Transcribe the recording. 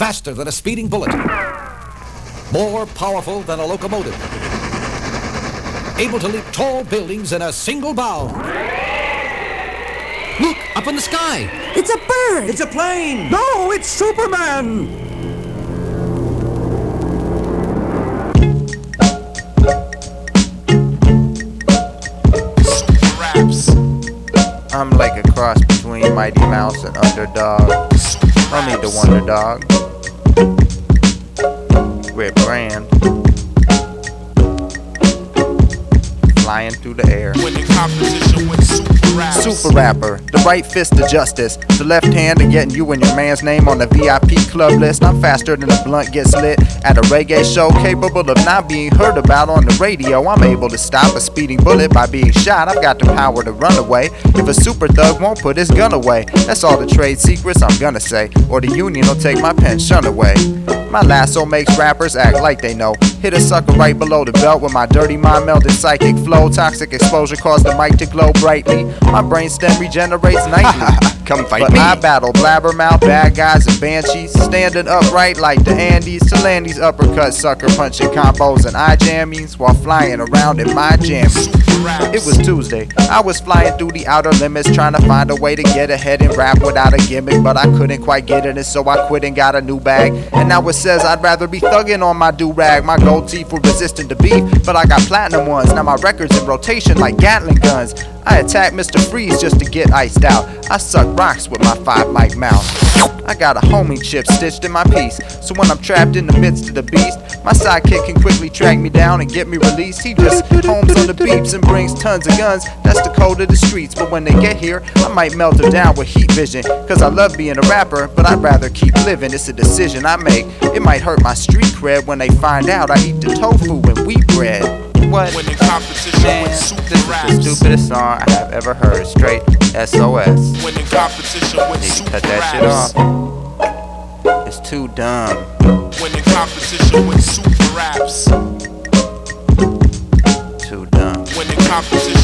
faster than a speeding bullet, more powerful than a locomotive, able to leap tall buildings in a single bound. Look, up in the sky. It's a bird. It's a plane. No, it's Superman. I'm like a cross between Mighty Mouse and Underdog. No need to wonder, dog. Rip Brand. Flying through the air. Winning competition with Super rapper, the right fist of justice, the left hand of getting you and your man's name on the VIP club list. I'm faster than a blunt gets lit at a reggae show, capable of not being heard about on the radio. I'm able to stop a speeding bullet by being shot. I've got the power to run away if a super thug won't put his gun away. That's all the trade secrets I'm gonna say, or the union will take my pension away. My lasso makes rappers act like they know. Hit a sucker right below the belt with my dirty mind melded psychic flow. Toxic exposure caused the mic to glow brightly. My brainstem regenerates nightly. Come fight But me. I battle blabbermouth, bad guys, and banshees, standing upright like the Andes. To land these uppercuts, sucker punching combos and eye jammies while flying around in my jammies. It was Tuesday. I was flying through the outer limits, trying to find a way to get ahead and rap without a gimmick, but I couldn't quite get it, and so I quit and got a new bag. And now it says I'd rather be thugging on my do-rag. My gold teeth were resistant to beef, but I got platinum ones. Now my record's in rotation like Gatling guns. I attack Mr. Freeze just to get iced out. I suck rocks with my 5-mic mouth. I got a homing chip stitched in my piece, so when I'm trapped in the midst of the beast, my sidekick can quickly track me down and get me released. He just homes on the beeps and brings tons of guns. That's the code of the streets, but when they get here, I might melt them down with heat vision. Cause I love being a rapper, but I'd rather keep living. It's a decision I make. It might hurt my street cred when they find out I eat the tofu and wheat bread. What? Winning competition Man, with this super is the raps. stupidest song I have ever heard. Straight SOS. Winning competition with Need to super cut that shit raps. off. It's too dumb. Winning competition with super raps. Too dumb. Winning competition